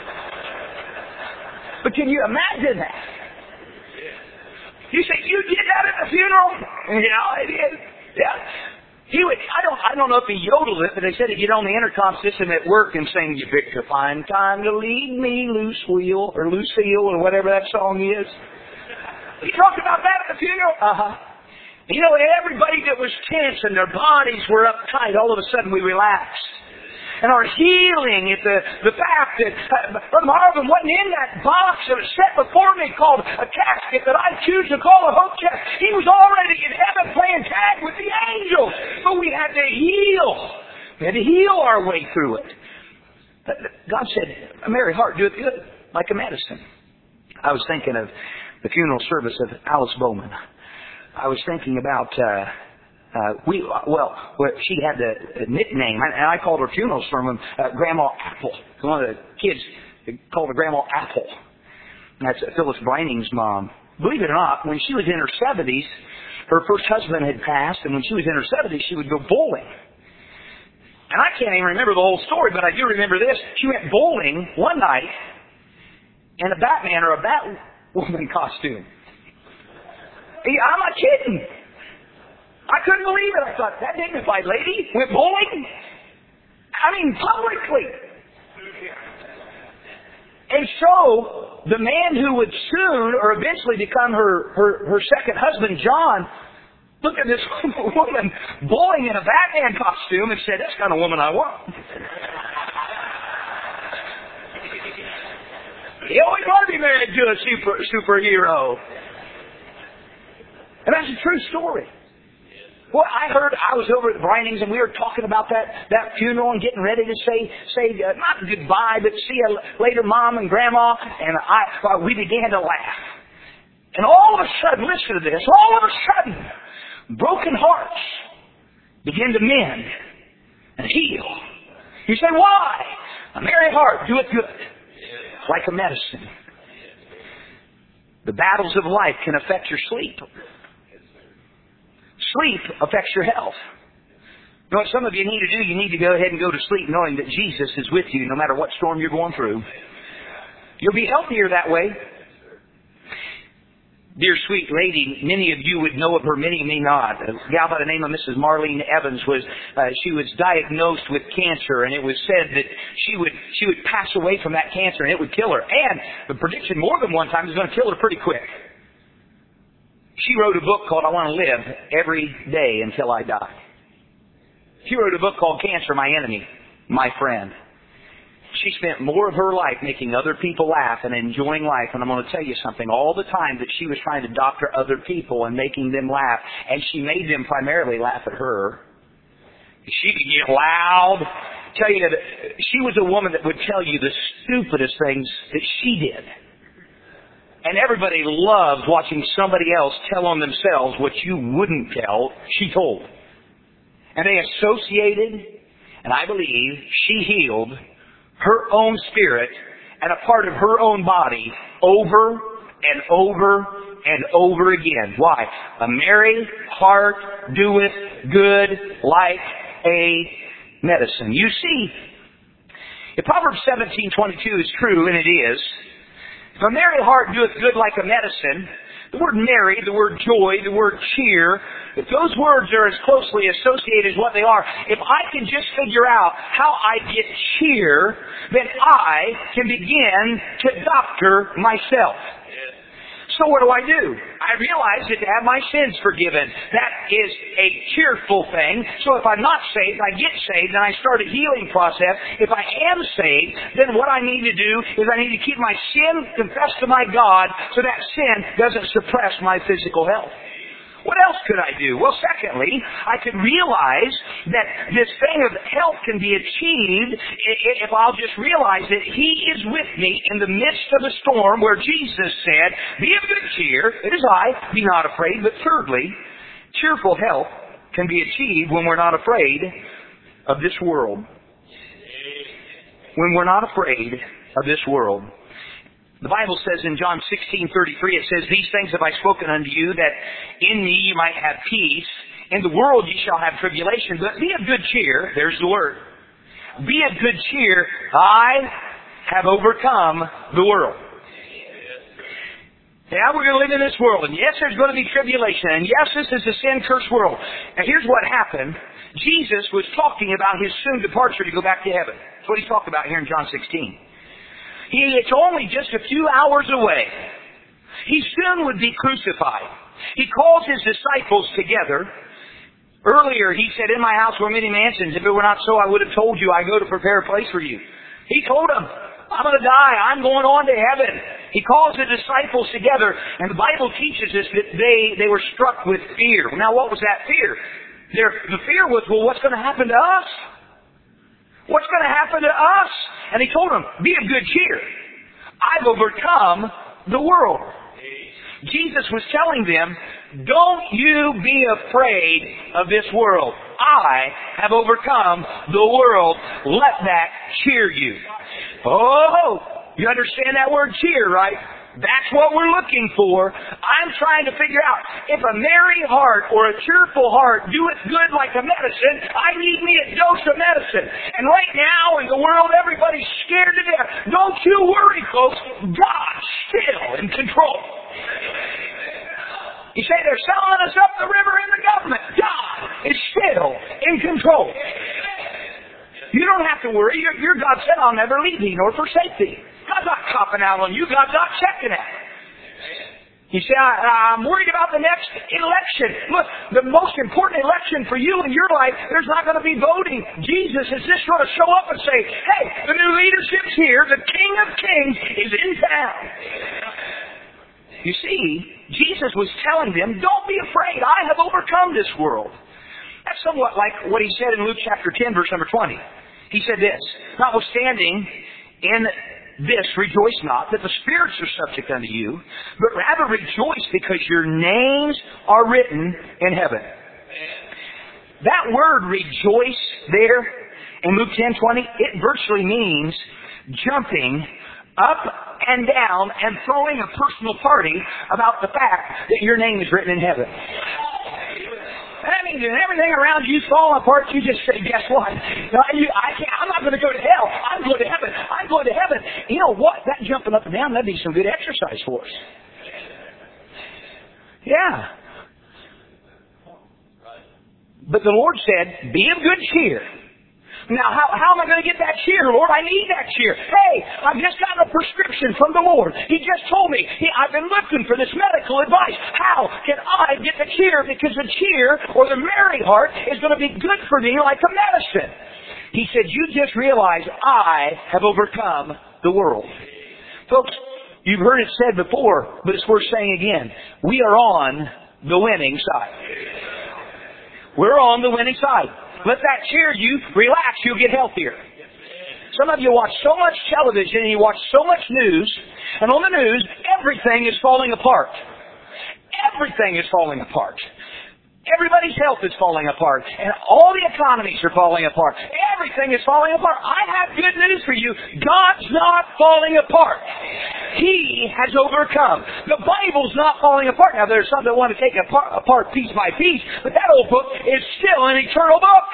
But can you imagine that? You say, you did that at the funeral? Yeah, I did. Yeah. He would, I don't, I don't know if he yodeled it, but they said he'd get on the intercom system at work and sing, "You picked a fine time to lead me, loose wheel," or Lucille, or whatever that song is. He talked about that at the funeral. Uh-huh. You know, everybody that was tense and their bodies were uptight, all of a sudden we relaxed. And our healing at the, the fact that uh, Brother Marvin wasn't in that box that was set before me called a casket that I choose to call a hope chest. He was already in heaven playing tag with the angels. But we had to heal. We had to heal our way through it. But God said, "Mary Hart, do it good, like a medicine." I was thinking of the funeral service of Alice Bowman. I was thinking about... Uh, Uh, we well, well, she had the nickname, and I called her funeral sermon uh, Grandma Apple. One of the kids called her Grandma Apple. And that's Phyllis Breining's mom. Believe it or not, when she was in her seventies, her first husband had passed, and when she was in her seventies, she would go bowling. And I can't even remember the whole story, but I do remember this. She went bowling one night in a Batman or a Batwoman costume. I'm not kidding. I couldn't believe it. I thought, that dignified lady went bowling? I mean, publicly. And so, the man who would soon or eventually become her, her, her second husband, John, looked at this woman bowling in a Batman costume and said, "That's the kind of woman I want." He always wanted to be married to a super, superhero. And that's a true story. Well, I heard, I was over at the Breinings, and we were talking about that, that funeral and getting ready to say, say uh, not goodbye, but see you later, Mom and Grandma. And I, uh, we began to laugh. And all of a sudden, listen to this, all of a sudden, broken hearts begin to mend and heal. You say, why? A merry heart doeth good, like a medicine. The battles of life can affect your sleep. Sleep affects your health. You know what some of you need to do? You need to go ahead and go to sleep knowing that Jesus is with you no matter what storm you're going through. You'll be healthier that way. Dear sweet lady, many of you would know of her, many may not. A gal by the name of Missus Marlene Evans was, uh, she was diagnosed with cancer, and it was said that she would, she would pass away from that cancer and it would kill her. And the prediction more than one time is going to kill her pretty quick. She wrote a book called I Want to Live Every Day Until I Die. She wrote a book called Cancer, My Enemy, My Friend. She spent more of her life making other people laugh and enjoying life. And I'm going to tell you something. All the time that she was trying to doctor other people and making them laugh, and she made them primarily laugh at her. She could get loud. Tell you that she was a woman that would tell you the stupidest things that she did. And everybody loved watching somebody else tell on themselves what you wouldn't tell, she told. And they associated, and I believe she healed her own spirit and a part of her own body over and over and over again. Why? A merry heart doeth good like a medicine. You see, if Proverbs seventeen twenty-two is true, and it is, if a merry heart doeth good like a medicine, the word merry, the word joy, the word cheer, if those words are as closely associated as what they are, if I can just figure out how I get cheer, then I can begin to doctor myself. So what do I do? I realize that to have my sins forgiven, that is a cheerful thing. So if I'm not saved, I get saved, and I start a healing process. If I am saved, then what I need to do is I need to keep my sin confessed to my God so that sin doesn't suppress my physical health. What else could I do? Well, secondly, I could realize that this thing of health can be achieved if I'll just realize that He is with me in the midst of a storm where Jesus said, be of good cheer, it is I, be not afraid. But thirdly, cheerful health can be achieved when we're not afraid of this world. When we're not afraid of this world. The Bible says in John sixteen thirty-three, it says, these things have I spoken unto you, that in me you might have peace. In the world you shall have tribulation, but be of good cheer. There's the word. Be of good cheer. I have overcome the world. Yeah, we're going to live in this world, and yes, there's going to be tribulation, and yes, this is a sin-cursed world. Now, here's what happened. Jesus was talking about His soon departure to go back to heaven. That's what He talked about here in John sixteen. He, it's only just a few hours away. He soon would be crucified. He calls His disciples together. Earlier, He said, in my house were many mansions. If it were not so, I would have told you, I go to prepare a place for you. He told them, I'm going to die. I'm going on to heaven. He calls the disciples together, and the Bible teaches us that they, they were struck with fear. Now, what was that fear? Their, the fear was, well, what's going to happen to us? What's going to happen to us? And He told them, be of good cheer. I've overcome the world. Jesus was telling them, don't you be afraid of this world. I have overcome the world. Let that cheer you. Oh, you understand that word cheer, right? That's what we're looking for. I'm trying to figure out if a merry heart or a cheerful heart doeth good like a medicine, I need me a dose of medicine. And right now in the world, everybody's scared to death. Don't you worry, folks. God's still in control. You say they're selling us up the river in the government. God is still in control. You don't have to worry. Your, your God said, I'll never leave thee nor forsake thee. God's not copping out on you. God's not checking it. You say, I, I'm worried about the next election. Look, the most important election for you in your life, there's not going to be voting. Jesus is just going to show up and say, hey, the new leadership's here. The King of Kings is in town. You see, Jesus was telling them, don't be afraid. I have overcome this world. That's somewhat like what He said in Luke chapter ten, verse number twenty. He said this, notwithstanding, in this rejoice not that the spirits are subject unto you, but rather rejoice because your names are written in heaven. That word rejoice there in Luke ten twenty, it virtually means jumping up and down and throwing a personal party about the fact that your name is written in heaven. That means when everything around you falling apart, you just say, guess what? I can't, I'm not going to go to hell. I'm going to heaven. I'm going to heaven. You know what? That jumping up and down, that'd be some good exercise for us. Yeah. But the Lord said, be of good cheer. Now, how, how am I going to get that cheer, Lord? I need that cheer. Hey, I've just gotten a prescription from the Lord. He just told me, he, I've been looking for this medical advice. How can I get the cheer? Because the cheer, or the merry heart, is going to be good for me like a medicine. He said, you just realize I have overcome the world. Folks, you've heard it said before, but it's worth saying again. We are on the winning side. We're on the winning side. Let that cheer you. Relax. You'll get healthier. Some of you watch so much television and you watch so much news, and on the news, everything is falling apart. Everything is falling apart. Everybody's health is falling apart. And all the economies are falling apart. Everything is falling apart. I have good news for you. God's not falling apart. He has overcome. The Bible's not falling apart. Now, there's some that want to take it apart, apart piece by piece, but that old book is still an eternal book.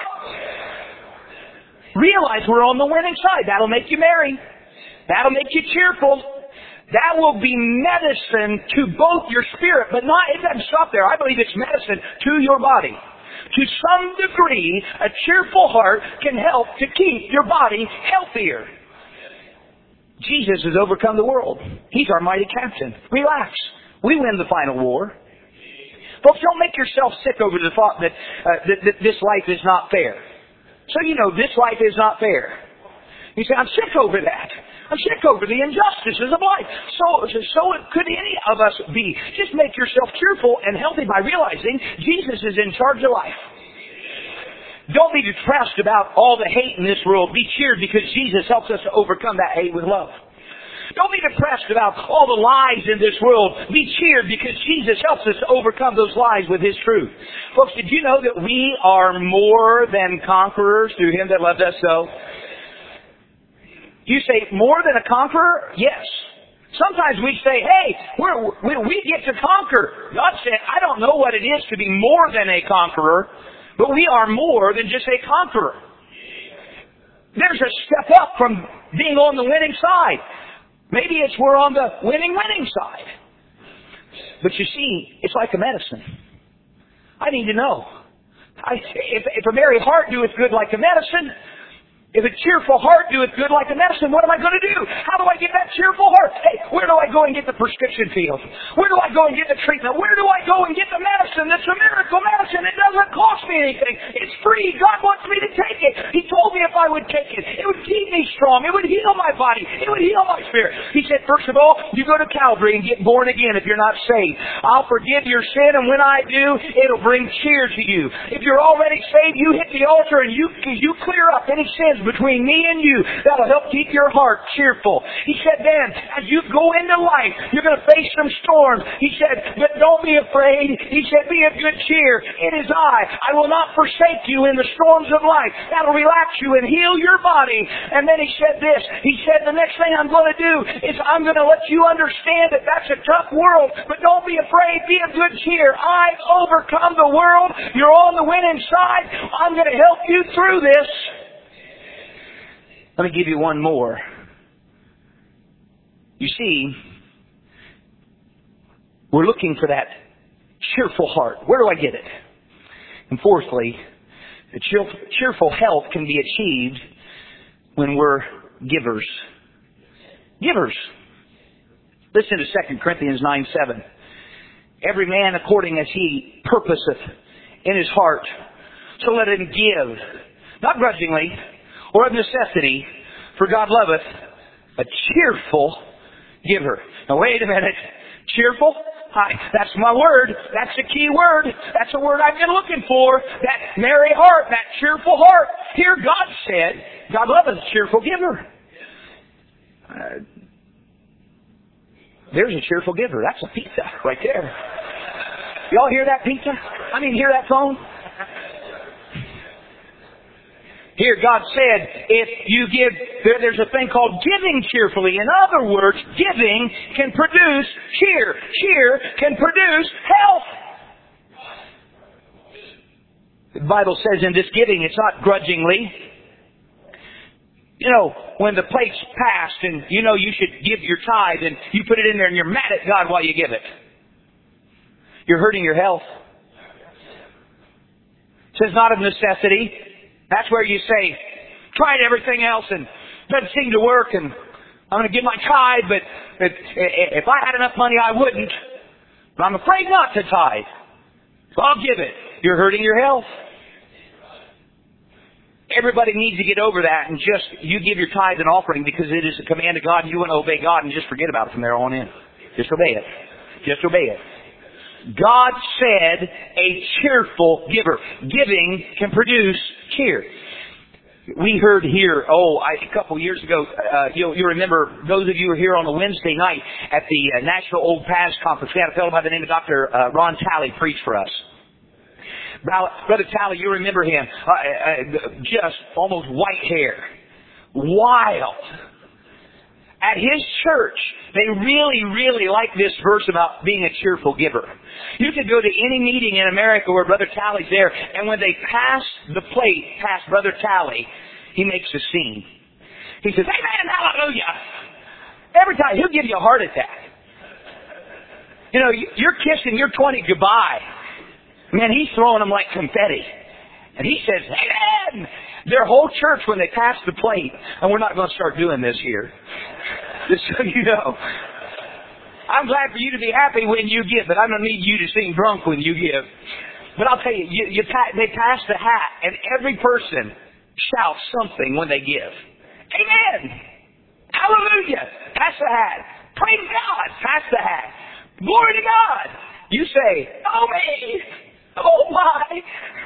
Realize we're on the winning side. That'll make you merry. That'll make you cheerful. That will be medicine to both your spirit, but not, it doesn't stop there. I believe it's medicine to your body. To some degree, a cheerful heart can help to keep your body healthier. Jesus has overcome the world. He's our mighty captain. Relax. We win the final war. Folks, don't make yourself sick over the thought that, uh, that, that this life is not fair. So you know this life is not fair. You say, I'm sick over that. I'm sick over the injustices of life. So, so could any of us be. Just make yourself cheerful and healthy by realizing Jesus is in charge of life. Don't be depressed about all the hate in this world. Be cheered because Jesus helps us to overcome that hate with love. Don't be depressed about all the lies in this world. Be cheered because Jesus helps us to overcome those lies with His truth. Folks, did you know that we are more than conquerors through Him that loved us so? You say, more than a conqueror? Yes. Sometimes we say, hey, we're, we, we get to conquer. God said, I don't know what it is to be more than a conqueror, but we are more than just a conqueror. There's a step up from being on the winning side. Maybe it's we're on the winning, winning side. But you see, it's like a medicine. I need to know. I, if, if a merry heart doeth good like a medicine, if a cheerful heart doeth good like a medicine, what am I going to do? How do I get that cheerful heart? Hey, where do I go and get the prescription filled? Where do I go and get the treatment? Where do I go and get the medicine that's a miracle medicine? It doesn't cost me anything. It's free. God wants me to take it. He told me if I would take it, it would keep me strong. It would heal my body. It would heal my spirit. He said, first of all, you go to Calvary and get born again if you're not saved. I'll forgive your sin, and when I do, it'll bring cheer to you. If you're already saved, you hit the altar and you, you clear up any sins between me and you. That'll help keep your heart cheerful. He said then, as you go into life, you're going to face some storms. He said, but don't be afraid. He said, be of good cheer. It is I. I will not forsake you in the storms of life. That'll relax you and heal your body. And then he said this. He said, the next thing I'm going to do is I'm going to let you understand that that's a tough world, but don't be afraid. Be of good cheer. I've overcome the world. You're on the winning side. I'm going to help you through this. Let me give you one more. You see, we're looking for that cheerful heart. Where do I get it? And fourthly, the cheerful health can be achieved when we're givers. Givers. Listen to Second Corinthians nine seven. Every man according as he purposeth in his heart, so let him give, not grudgingly, or of necessity, for God loveth a cheerful giver. Now wait a minute. Cheerful? Hi, that's my word. That's a key word. That's a word I've been looking for. That merry heart, that cheerful heart. Here God said, God loveth a cheerful giver. Uh, there's a cheerful giver. That's a pizza right there. Y'all hear that pizza? I mean, hear that phone? Here, God said, if you give, there, there's a thing called giving cheerfully. In other words, giving can produce cheer. Cheer can produce health. The Bible says in this giving, it's not grudgingly. You know, when the plate's passed and you know you should give your tithe and you put it in there and you're mad at God while you give it. You're hurting your health. It says not of necessity. That's where you say, tried everything else and doesn't seem to work and I'm going to give my tithe, but if I had enough money I wouldn't. But I'm afraid not to tithe. So I'll give it. You're hurting your health. Everybody needs to get over that and just, you give your tithe and offering because it is a command of God and you want to obey God and just forget about it from there on in. Just obey it. Just obey it. God said a cheerful giver. Giving can produce cheer. We heard here, oh, I, a couple years ago, uh, you'll, you'll remember, those of you who were here on a Wednesday night at the uh, National Old Paths Conference, we had a fellow by the name of Doctor Uh, Ron Talley preach for us. Brother Talley, you remember him, uh, uh, just almost white hair. Wild. At his church, they really, really like this verse about being a cheerful giver. You could go to any meeting in America where Brother Talley's there, and when they pass the plate past Brother Talley, he makes a scene. He says, "Amen, hallelujah." Every time, he'll give you a heart attack. You know, you're kissing your twenty goodbye. Man, he's throwing them like confetti. And he says, "Amen." Their whole church, when they pass the plate, and we're not going to start doing this here, just so you know. I'm glad for you to be happy when you give, but I don't need you to sing drunk when you give. But I'll tell you, you, you they pass the hat, and every person shouts something when they give. Amen. Hallelujah. Pass the hat. Praise God. Pass the hat. Glory to God. You say, oh me. Oh my.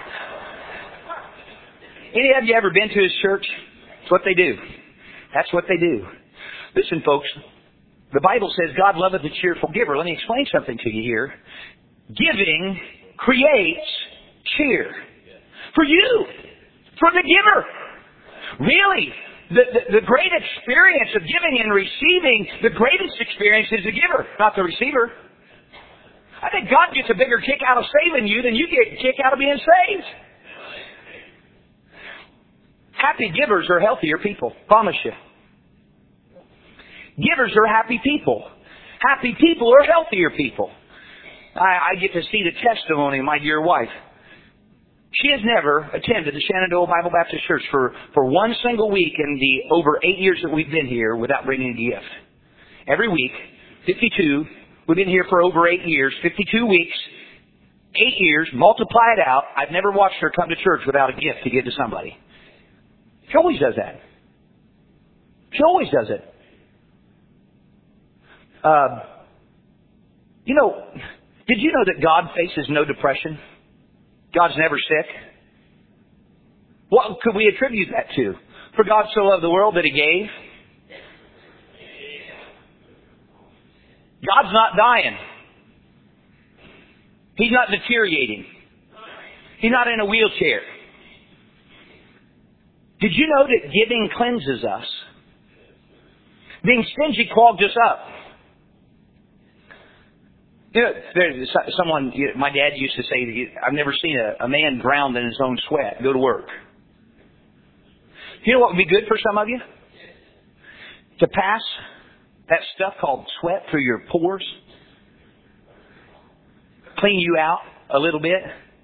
Any of you ever been to His church? That's what they do. That's what they do. Listen, folks. The Bible says God loveth a cheerful giver. Let me explain something to you here. Giving creates cheer. For you. For the giver. Really. The, the, the great experience of giving and receiving, the greatest experience is the giver, not the receiver. I think God gets a bigger kick out of saving you than you get a kick out of being saved. Happy givers are healthier people. Promise you. Givers are happy people. Happy people are healthier people. I, I get to see the testimony of my dear wife. She has never attended the Shenandoah Bible Baptist Church for, for one single week in the over eight years that we've been here without bringing a gift. Every week, fifty-two, we've been here for over eight years, fifty-two weeks, eight years, multiply it out. I've never watched her come to church without a gift to give to somebody. She always does that. She always does it. Uh, you know, did you know that God faces no depression? God's never sick. What could we attribute that to? For God so loved the world that He gave. God's not dying. He's not deteriorating. He's not in a wheelchair. Did you know that giving cleanses us? Being stingy clogged us up. You know, there's someone, my dad used to say, I've never seen a, a man drowned in his own sweat go to work. You know what would be good for some of you? To pass that stuff called sweat through your pores. Clean you out a little bit.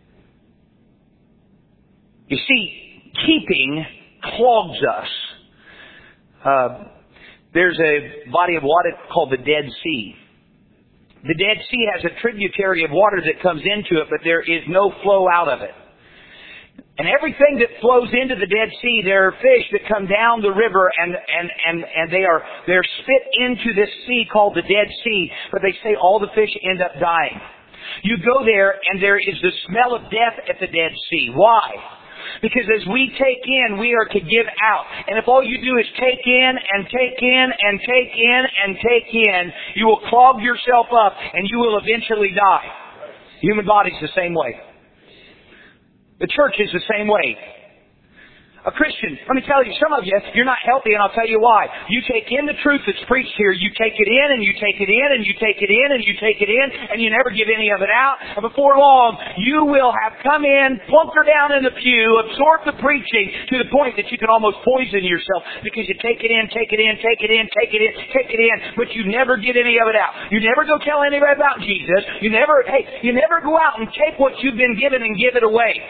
You see, keeping clogs us. Uh, there's a body of water called the Dead Sea. The Dead Sea has a tributary of water that comes into it, but there is no flow out of it. And everything that flows into the Dead Sea, there are fish that come down the river and, and, and, and they are, they're spit into this sea called the Dead Sea, but they say all the fish end up dying. You go there and there is the smell of death at the Dead Sea. Why? Because as we take in, we are to give out. And if all you do is take in and take in and take in and take in, you will clog yourself up and you will eventually die. The human body's the same way. The church is the same way. A Christian, let me tell you, some of you, you're not healthy, and I'll tell you why. You take in the truth that's preached here. You take it in, and you take it in, and you take it in, and you take it in, and you never give any of it out. And before long, you will have come in, plunked her down in the pew, absorbed the preaching to the point that you can almost poison yourself because you take it in, take it in, take it in, take it in, take it in, but you never get any of it out. You never go tell anybody about Jesus. You never, hey, you never go out and take what you've been given and give it away.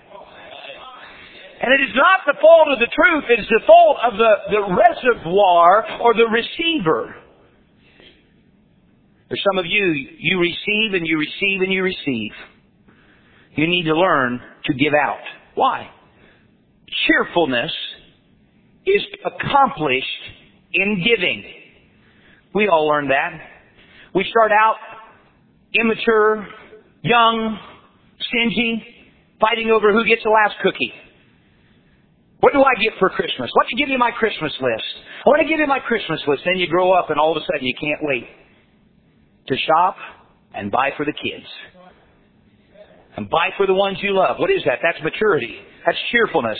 And it is not the fault of the truth, it is the fault of the, the reservoir or the receiver. There's some of you, you receive and you receive and you receive. You need to learn to give out. Why? Cheerfulness is accomplished in giving. We all learn that. We start out immature, young, stingy, fighting over who gets the last cookie. What do I get for Christmas? Let me give you my Christmas list. I want to give you my Christmas list. Then you grow up and all of a sudden you can't wait to shop and buy for the kids. And buy for the ones you love. What is that? That's maturity. That's cheerfulness.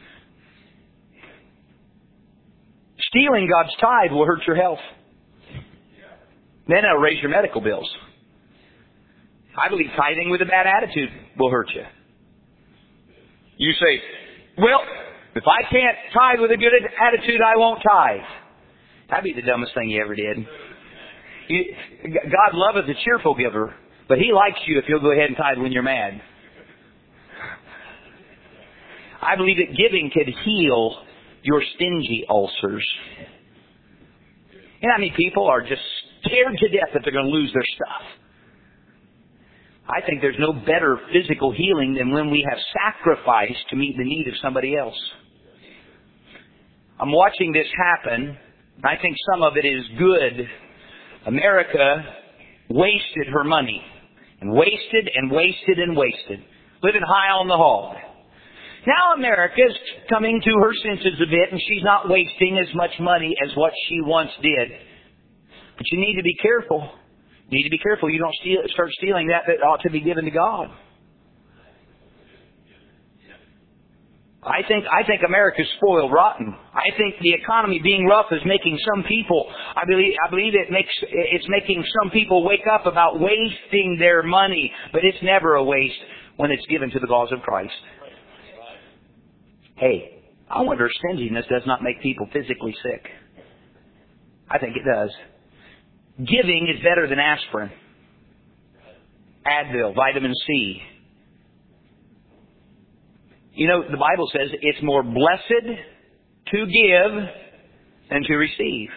Stealing God's tithe will hurt your health. Then it'll raise your medical bills. I believe tithing with a bad attitude will hurt you. You say, well, if I can't tithe with a good attitude, I won't tithe. That'd be the dumbest thing you ever did. You, God loveth a cheerful giver, but He likes you if you'll go ahead and tithe when you're mad. I believe that giving could heal your stingy ulcers. You know how many people are just scared to death that they're going to lose their stuff? I think there's no better physical healing than when we have sacrificed to meet the need of somebody else. I'm watching this happen I think some of it is good. America wasted her money. And wasted and wasted and wasted. Living high on the hog. Now America's coming to her senses a bit, and she's not wasting as much money as what she once did. But you need to be careful. You need to be careful you don't steal, start stealing that that ought to be given to God. I think I think America's spoiled rotten. I think the economy being rough is making some people. I believe I believe it makes it's making some people wake up about wasting their money, but it's never a waste when it's given to the cause of Christ. Hey, I wonder if stinginess does not make people physically sick. I think it does. Giving is better than aspirin, Advil, vitamin C. You know, the Bible says it's more blessed to give than to receive.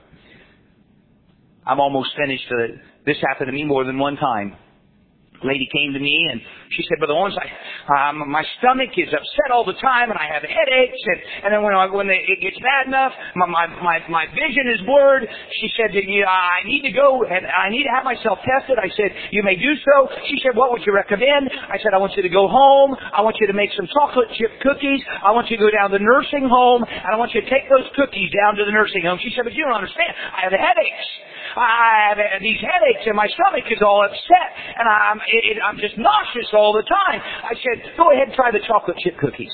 I'm almost finished. Uh, this happened to me more than one time. A lady came to me and she said, Brother Owens, I, um, my stomach is upset all the time and I have headaches. And, and then when, I, when they, it gets bad enough, my, my, my, my vision is blurred. She said, yeah, I need to go and I need to have myself tested. I said, you may do so. She said, what would you recommend? I said, I want you to go home. I want you to make some chocolate chip cookies. I want you to go down to the nursing home and I want you to take those cookies down to the nursing home. She said, but you don't understand. I have headaches. I have these headaches and my stomach is all upset and I'm, it, it, I'm just nauseous all the time. I said, go ahead and try the chocolate chip cookies.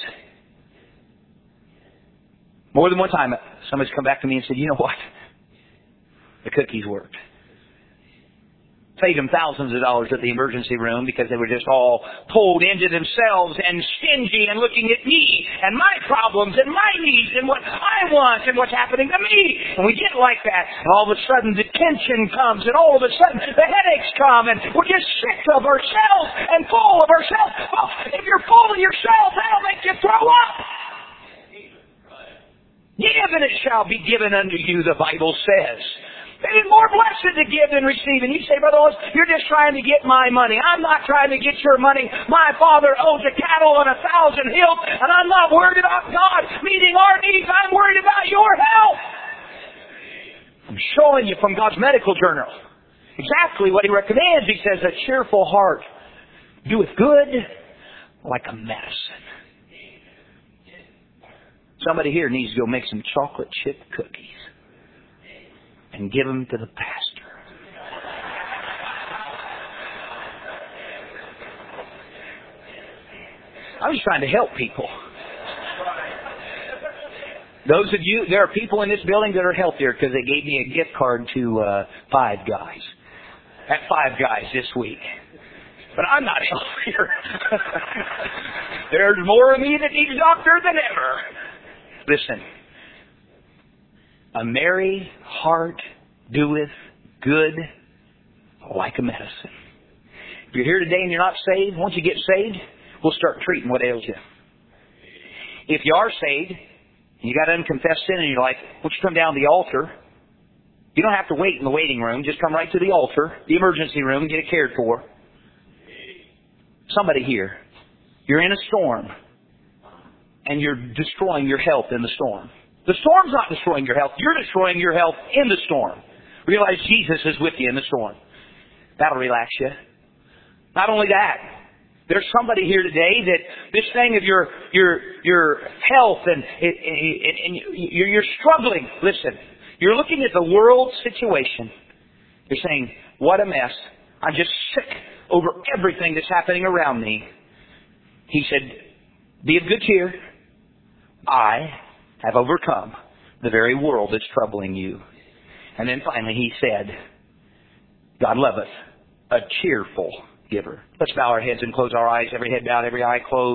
More than one time, somebody's come back to me and said, you know what? The cookies worked. Paid them thousands of dollars at the emergency room because they were just all pulled into themselves and stingy and looking at me and my problems and my needs and what I want and what's happening to me. And we get like that. And all of a sudden the tension comes and all of a sudden the headaches come and we're just sick of ourselves and full of ourselves. Oh, if you're full of yourself, that'll make you throw up. Give and it shall be given unto you, the Bible says. It is more blessed to give than receive. And you say, Brother Owens, you're just trying to get my money. I'm not trying to get your money. My Father owns a cattle on a thousand hills, and I'm not worried about God meeting our needs. I'm worried about your health. I'm showing you from God's medical journal exactly what He recommends. He says, a cheerful heart doeth good like a medicine. Somebody here needs to go make some chocolate chip cookies and give them to the pastor. I'm just trying to help people. Those of you, there are people in this building that are healthier because they gave me a gift card to uh, Five Guys. At Five Guys this week. But I'm not healthier. There's more of me that needs a doctor than ever. Listen. A merry heart doeth good like a medicine. If you're here today and you're not saved, once you get saved, we'll start treating what ails you. If you are saved, and you got unconfessed sin in your life, won't you come down to the altar? You don't have to wait in the waiting room. Just come right to the altar, the emergency room, and get it cared for. Somebody here, you're in a storm, and you're destroying your health in the storm. The storm's not destroying your health. You're destroying your health in the storm. Realize Jesus is with you in the storm. That'll relax you. Not only that, there's somebody here today that this thing of your your your health and, and, and you're, you're struggling. Listen, you're looking at the world situation. You're saying, what a mess. I'm just sick over everything that's happening around me. He said, be of good cheer. I have overcome the very world that's troubling you. And then finally he said, God loveth a cheerful giver. Let's bow our heads and close our eyes. Every head bowed, every eye closed.